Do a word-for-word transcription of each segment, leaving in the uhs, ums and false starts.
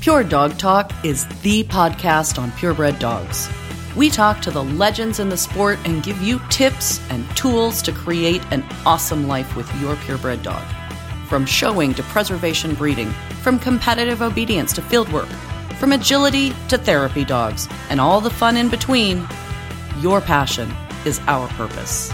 Pure Dog Talk is the podcast on purebred dogs. We talk to the legends in the sport and give you tips and tools to create an awesome life with your purebred dog. From showing to preservation breeding, from competitive obedience to fieldwork, from agility to therapy dogs, and all the fun in between, your passion is our purpose.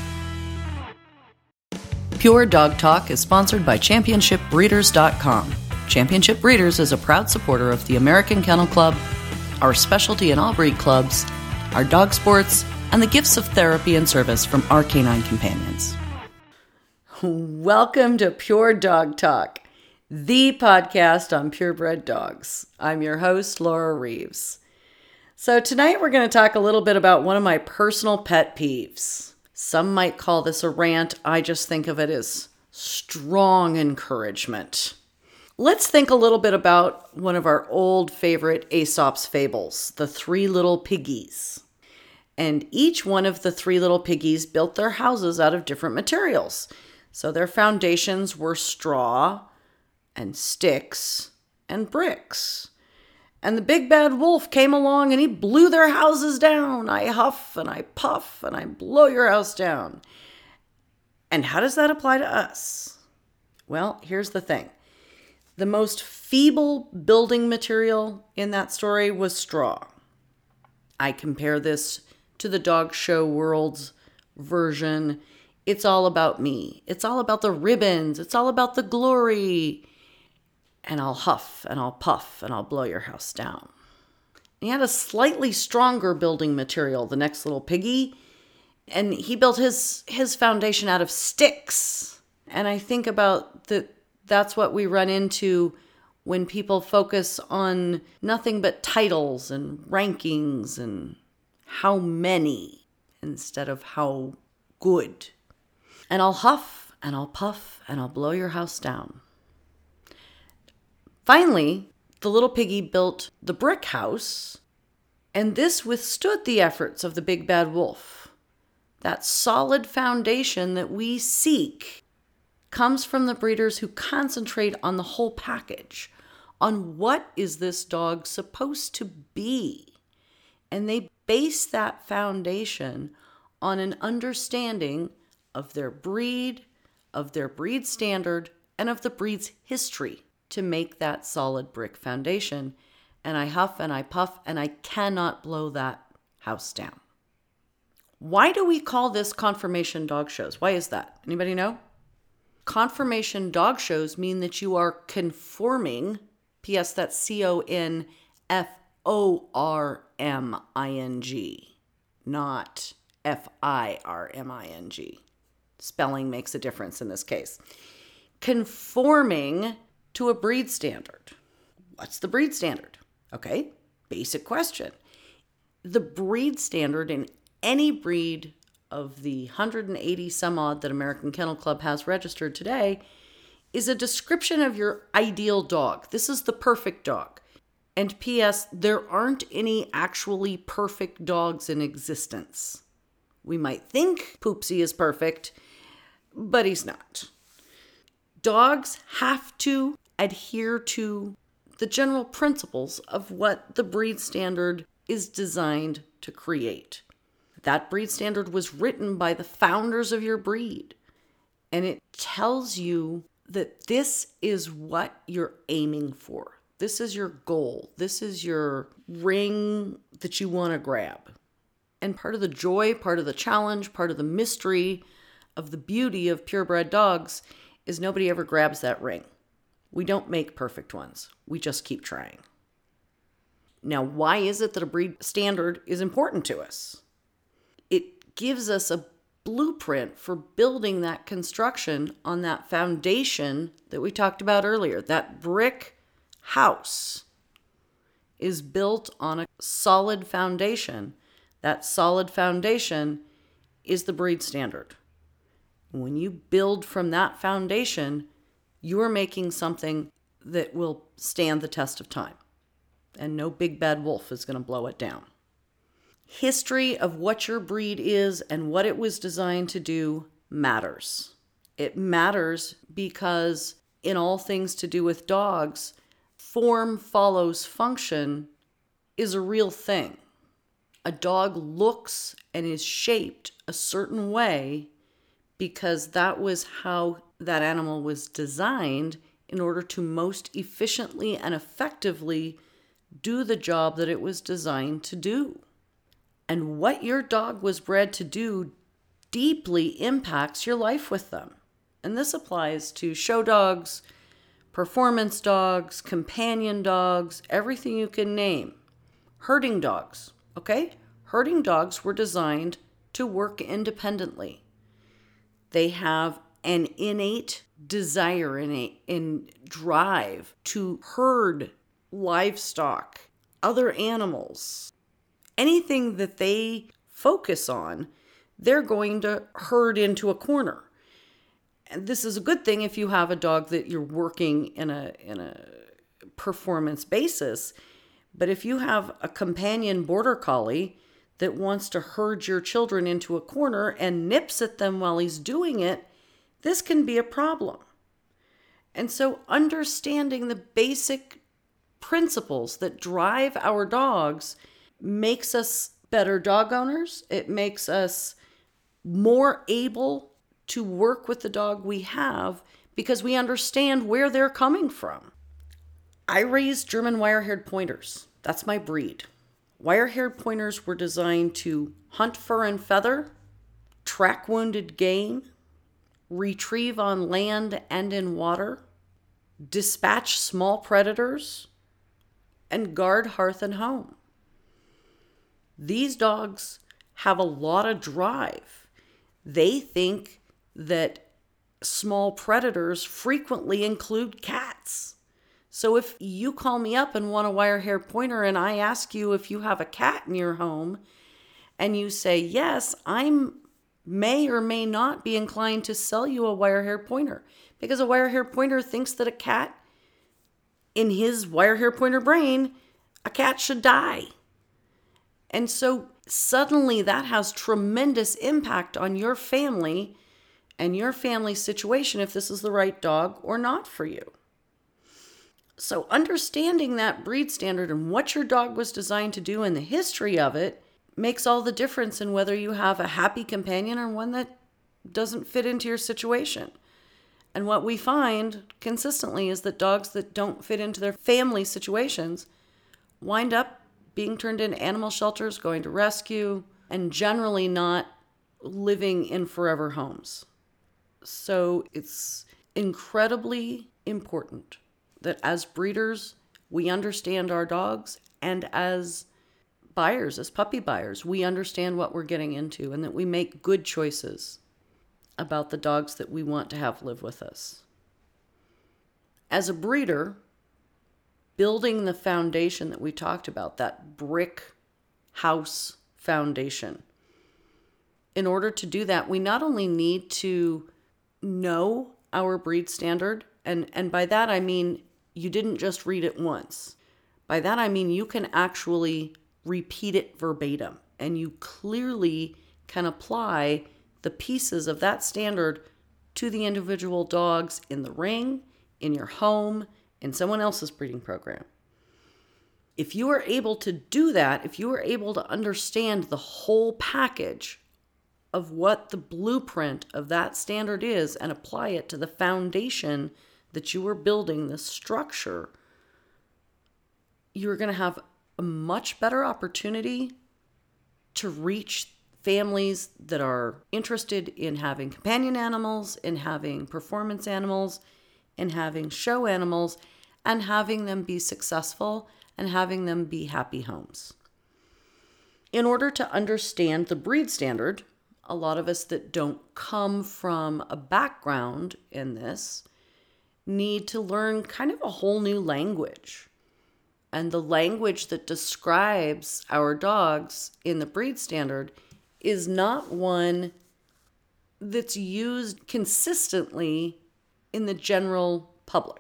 Pure Dog Talk is sponsored by championship breeders dot com. Championship Breeders is a proud supporter of the American Kennel Club, our specialty in all breed clubs, our dog sports, and the gifts of therapy and service from our canine companions. Welcome to Pure Dog Talk, the podcast on purebred dogs. I'm your host, Laura Reeves. So tonight we're going to talk a little bit about one of my personal pet peeves. Some might call this a rant. I just think of it as strong encouragement. Let's think a little bit about one of our old favorite Aesop's fables, the Three Little Piggies. And each one of the three little piggies built their houses out of different materials. So their foundations were straw and sticks and bricks. And the big bad wolf came along and he blew their houses down. I huff and I puff and I blow your house down. And how does that apply to us? Well, here's the thing. The most feeble building material in that story was straw. I compare this to the dog show world's version. It's all about me. It's all about the ribbons. It's all about the glory. And I'll huff and I'll puff and I'll blow your house down. He had a slightly stronger building material, the next little piggy, and he built his his foundation out of sticks. And I think about the that's what we run into when people focus on nothing but titles and rankings and how many instead of how good. And I'll huff and I'll puff and I'll blow your house down. Finally, the little piggy built the brick house, and this withstood the efforts of the big bad wolf. That solid foundation that we seek comes from the breeders who concentrate on the whole package, on what is this dog supposed to be. And they base that foundation on an understanding of their breed, of their breed standard, and of the breed's history to make that solid brick foundation. And I huff and I puff and I cannot blow that house down. Why do we call this conformation dog shows? Why is that? Anybody know? Conformation dog shows mean that you are conforming, P S that's C O N F O R M I N G, not F I R M I N G. Spelling makes a difference in this case. Conforming to a breed standard. What's the breed standard? Okay, basic question. The breed standard in any breed of the one hundred eighty some odd that American Kennel Club has registered today is a description of your ideal dog. This is the perfect dog. And P S, there aren't any actually perfect dogs in existence. We might think Poopsie is perfect, but he's not. Dogs have to adhere to the general principles of what the breed standard is designed to create. That breed standard was written by the founders of your breed. And it tells you that this is what you're aiming for. This is your goal. This is your ring that you want to grab. And part of the joy, part of the challenge, part of the mystery of the beauty of purebred dogs is nobody ever grabs that ring. We don't make perfect ones. We just keep trying. Now, why is it that a breed standard is important to us? It gives us a blueprint for building that construction on that foundation that we talked about earlier. That brick house is built on a solid foundation. That solid foundation is the breed standard. When you build from that foundation, you're making something that will stand the test of time. And no big bad wolf is going to blow it down. History of what your breed is and what it was designed to do matters. It matters because in all things to do with dogs, form follows function is a real thing. A dog looks and is shaped a certain way because that was how that animal was designed in order to most efficiently and effectively do the job that it was designed to do. And what your dog was bred to do deeply impacts your life with them. And this applies to show dogs, performance dogs, companion dogs, everything you can name. Herding dogs, okay? Herding dogs were designed to work independently. They have an innate desire, innate in drive to herd livestock, other animals. Anything that they focus on, they're going to herd into a corner. And this is a good thing if you have a dog that you're working in a in a performance basis. But if you have a companion border collie that wants to herd your children into a corner and nips at them while he's doing it, this can be a problem. And so understanding the basic principles that drive our dogs makes us better dog owners. It makes us more able to work with the dog we have because we understand where they're coming from. I raised German wire-haired pointers. That's my breed. Wire-haired pointers were designed to hunt fur and feather, track wounded game, retrieve on land and in water, dispatch small predators, and guard hearth and home. These dogs have a lot of drive. They think that small predators frequently include cats. So if you call me up and want a wire-haired pointer and I ask you if you have a cat in your home and you say, yes, I may or may not be inclined to sell you a wire-haired pointer because a wire-haired pointer thinks that a cat, in his wire-haired pointer brain, a cat should die. And so suddenly that has tremendous impact on your family and your family situation if this is the right dog or not for you. So understanding that breed standard and what your dog was designed to do and the history of it makes all the difference in whether you have a happy companion or one that doesn't fit into your situation. And what we find consistently is that dogs that don't fit into their family situations wind up being turned into animal shelters, going to rescue, and generally not living in forever homes. So it's incredibly important that as breeders, we understand our dogs, and as buyers, as puppy buyers, we understand what we're getting into and that we make good choices about the dogs that we want to have live with us. As a breeder, building the foundation that we talked about, that brick house foundation, in order to do that, we not only need to know our breed standard, and, and by that I mean you didn't just read it once. By that I mean you can actually repeat it verbatim, and you clearly can apply the pieces of that standard to the individual dogs in the ring, in your home, in someone else's breeding program. If you are able to do that, if you are able to understand the whole package of what the blueprint of that standard is and apply it to the foundation that you are building, the structure, you're going to have a much better opportunity to reach families that are interested in having companion animals, in having performance animals, in having show animals, and having them be successful and having them be happy homes. In order to understand the breed standard, a lot of us that don't come from a background in this need to learn kind of a whole new language. And the language that describes our dogs in the breed standard is not one that's used consistently in the general public.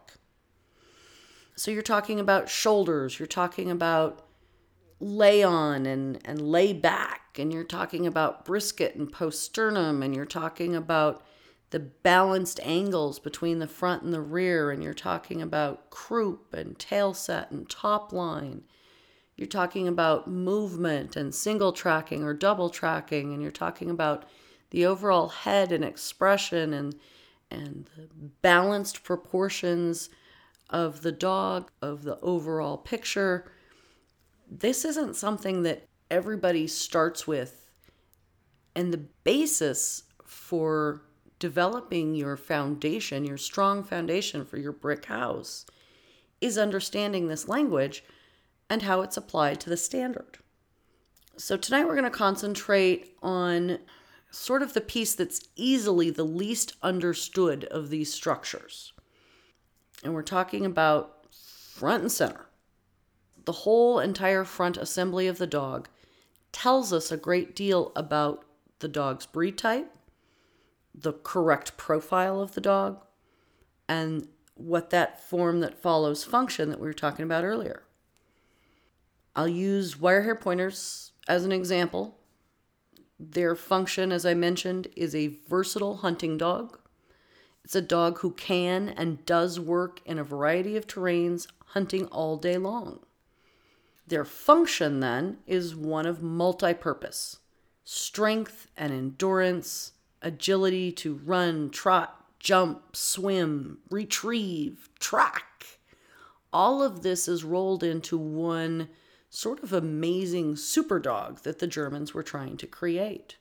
So you're talking about shoulders, you're talking about lay on and, and lay back, and you're talking about brisket and post sternum, and you're talking about the balanced angles between the front and the rear, and you're talking about croup and tail set and top line. You're talking about movement and single tracking or double tracking, and you're talking about the overall head and expression and and the balanced proportions of the dog, of the overall picture. This isn't something that everybody starts with. And the basis for developing your foundation, your strong foundation for your brick house, is understanding this language and how it's applied to the standard. So tonight we're going to concentrate on sort of the piece that's easily the least understood of these structures. And we're talking about front and center. The whole entire front assembly of the dog tells us a great deal about the dog's breed type, the correct profile of the dog, and what that form that follows function that we were talking about earlier. I'll use wire hair pointers as an example. Their function, as I mentioned, is a versatile hunting dog. It's a dog who can and does work in a variety of terrains, hunting all day long. Their function, then, is one of multi-purpose. Strength and endurance, agility to run, trot, jump, swim, retrieve, track. All of this is rolled into one sort of amazing super dog that the Germans were trying to create.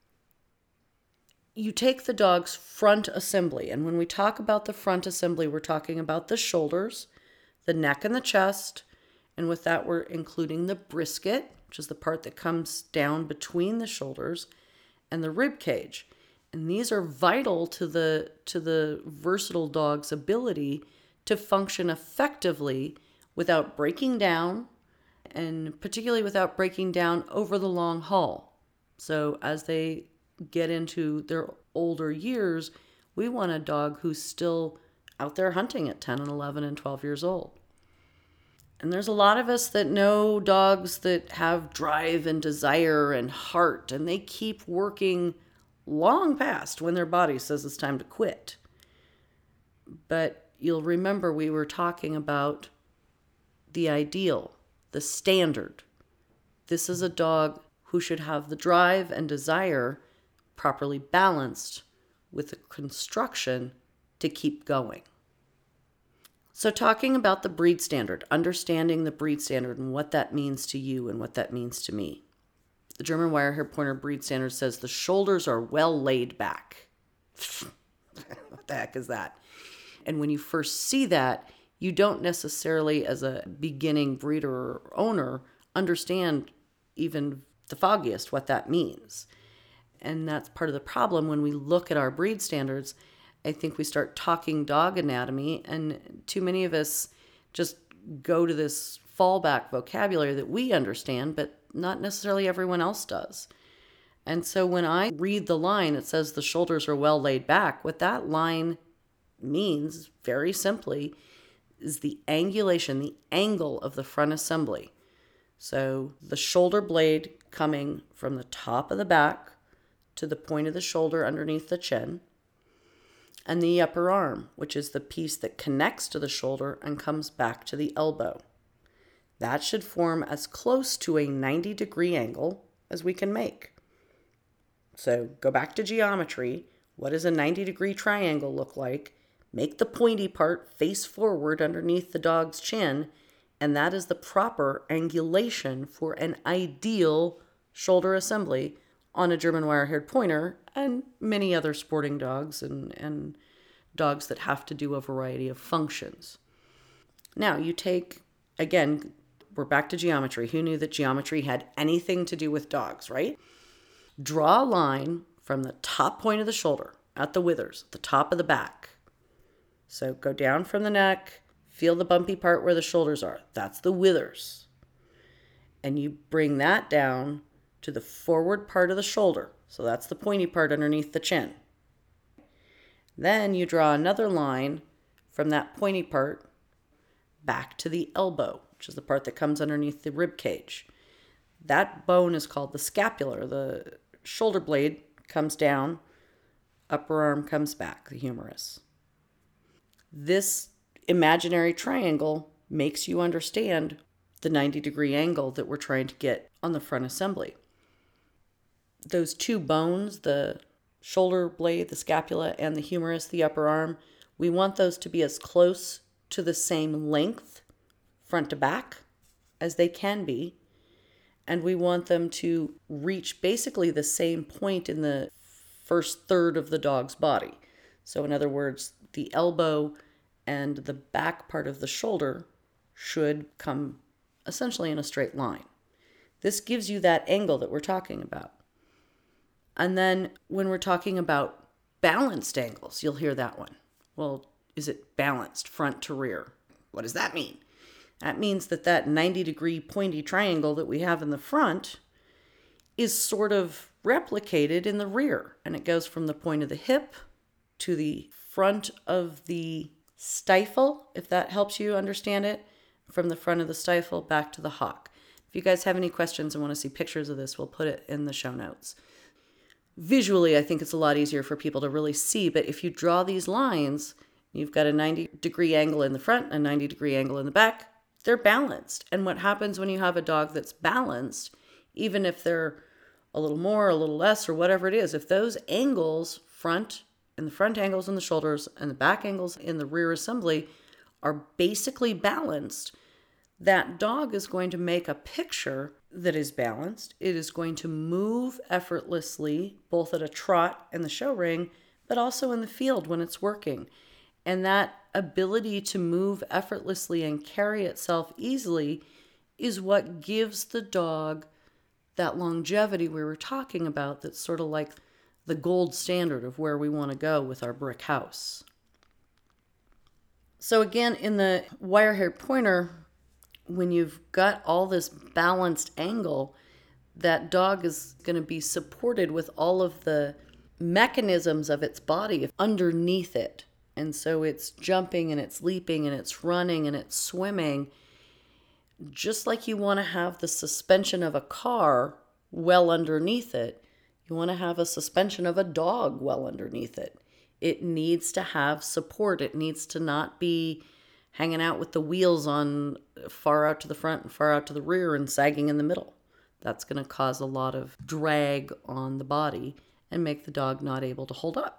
You take the dog's front assembly, and when we talk about the front assembly, we're talking about the shoulders, the neck and the chest, and with that we're including the brisket, which is the part that comes down between the shoulders, and the rib cage. And these are vital to the to the versatile dog's ability to function effectively without breaking down, and particularly without breaking down over the long haul. So as they get into their older years, we want a dog who's still out there hunting at ten and eleven and twelve years old. And there's a lot of us that know dogs that have drive and desire and heart, and they keep working long past when their body says it's time to quit. But you'll remember we were talking about the ideal, the standard. This is a dog who should have the drive and desire properly balanced with the construction to keep going. So talking about the breed standard, understanding the breed standard and what that means to you and what that means to me. The German Wirehair Pointer breed standard says the shoulders are well laid back. What the heck is that? And when you first see that, you don't necessarily, as a beginning breeder or owner, understand even the foggiest what that means. And that's part of the problem when we look at our breed standards. I think we start talking dog anatomy, and too many of us just go to this fallback vocabulary that we understand, but not necessarily everyone else does. And so when I read the line that says the shoulders are well laid back, what that line means, very simply, is the angulation, the angle of the front assembly. So the shoulder blade coming from the top of the back to the point of the shoulder underneath the chin, and the upper arm, which is the piece that connects to the shoulder and comes back to the elbow. That should form as close to a ninety degree angle as we can make. So go back to geometry. What does a ninety degree triangle look like? Make the pointy part face forward underneath the dog's chin, and that is the proper angulation for an ideal shoulder assembly on a German wire-haired pointer and many other sporting dogs and, and dogs that have to do a variety of functions. Now you take, again, we're back to geometry. Who knew that geometry had anything to do with dogs, right? Draw a line from the top point of the shoulder at the withers, the top of the back. So go down from the neck, feel the bumpy part where the shoulders are. That's the withers. And you bring that down to the forward part of the shoulder. So that's the pointy part underneath the chin. Then you draw another line from that pointy part back to the elbow, which is the part that comes underneath the rib cage. That bone is called the scapular. The shoulder blade comes down upper arm comes back, the humerus. This imaginary triangle makes you understand the ninety degree angle that we're trying to get on the front assembly. Those two bones, the shoulder blade, the scapula, and the humerus, the upper arm, we want those to be as close to the same length, front to back, as they can be. And we want them to reach basically the same point in the first third of the dog's body. So in other words, the elbow and the back part of the shoulder should come essentially in a straight line. This gives you that angle that we're talking about. And then when we're talking about balanced angles, you'll hear that one. Well, is it balanced front to rear? What does that mean? That means that that ninety degree pointy triangle that we have in the front is sort of replicated in the rear. And it goes from the point of the hip to the front of the stifle, if that helps you understand it, from the front of the stifle back to the hock. If you guys have any questions and want to see pictures of this, we'll put it in the show notes. Visually, I think it's a lot easier for people to really see, but if you draw these lines, you've got a ninety degree angle in the front, a ninety degree angle in the back, they're balanced. And what happens when you have a dog that's balanced, even if they're a little more, a little less, or whatever it is, if those angles, front, and the front angles in the shoulders and the back angles in the rear assembly are basically balanced, that dog is going to make a picture that is balanced. It is going to move effortlessly, both at a trot and the show ring, but also in the field when it's working. And that ability to move effortlessly and carry itself easily is what gives the dog that longevity we were talking about, that's sort of like the gold standard of where we want to go with our brick house. So again, in the wire-haired pointer, when you've got all this balanced angle, that dog is going to be supported with all of the mechanisms of its body underneath it. And so it's jumping and it's leaping and it's running and it's swimming. Just like you want to have the suspension of a car well underneath it, you want to have a suspension of a dog well underneath it. It needs to have support. It needs to not be hanging out with the wheels on far out to the front and far out to the rear and sagging in the middle. That's going to cause a lot of drag on the body and make the dog not able to hold up.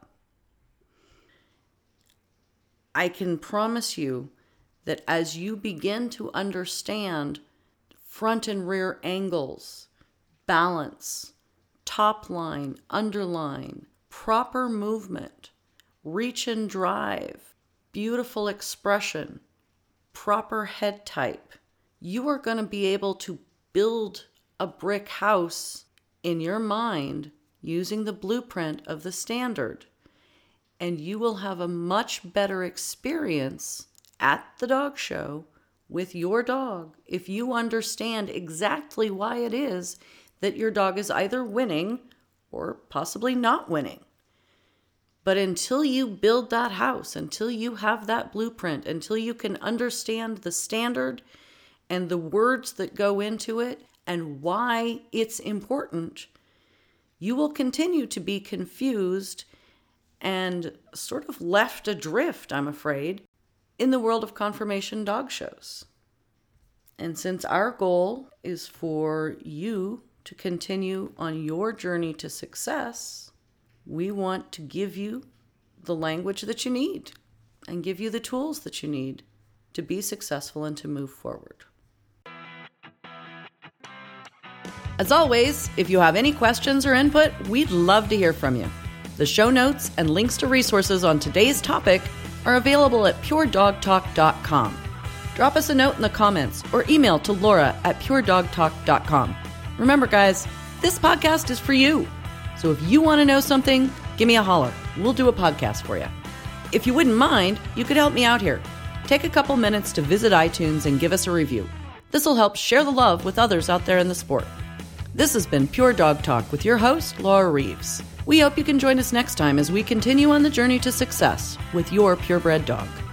I can promise you that as you begin to understand front and rear angles, balance, top line, underline, proper movement, reach and drive, beautiful expression, proper head type, you are going to be able to build a brick house in your mind using the blueprint of the standard. And you will have a much better experience at the dog show with your dog if you understand exactly why it is that your dog is either winning or possibly not winning. But until you build that house, until you have that blueprint, until you can understand the standard and the words that go into it and why it's important, you will continue to be confused and sort of left adrift, I'm afraid, in the world of conformation dog shows. And since our goal is for you to continue on your journey to success, we want to give you the language that you need and give you the tools that you need to be successful and to move forward. As always, if you have any questions or input, we'd love to hear from you. The show notes and links to resources on today's topic are available at pure dog talk dot com. Drop us a note in the comments or email to Laura at pure dog talk dot com. Remember, guys, this podcast is for you. So if you want to know something, give me a holler. We'll do a podcast for you. If you wouldn't mind, you could help me out here. Take a couple minutes to visit iTunes and give us a review. This will help share the love with others out there in the sport. This has been Pure Dog Talk with your host, Laura Reeves. We hope you can join us next time as we continue on the journey to success with your purebred dog.